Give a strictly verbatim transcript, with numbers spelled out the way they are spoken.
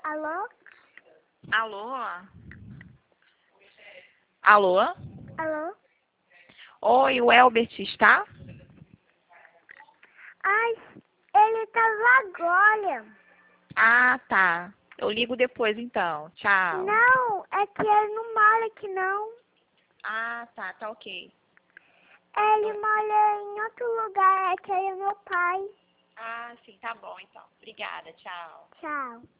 Alô? Alô? Alô? Alô? Oi, o Elbert está? Ai, ele tava agora. Ah, tá. Eu ligo depois então. Tchau. Não, é que ele não mora aqui não. Ah, tá, tá ok. Ele mora em outro lugar, é que ele é meu pai. Ah, sim, tá bom então. Obrigada, tchau. Tchau.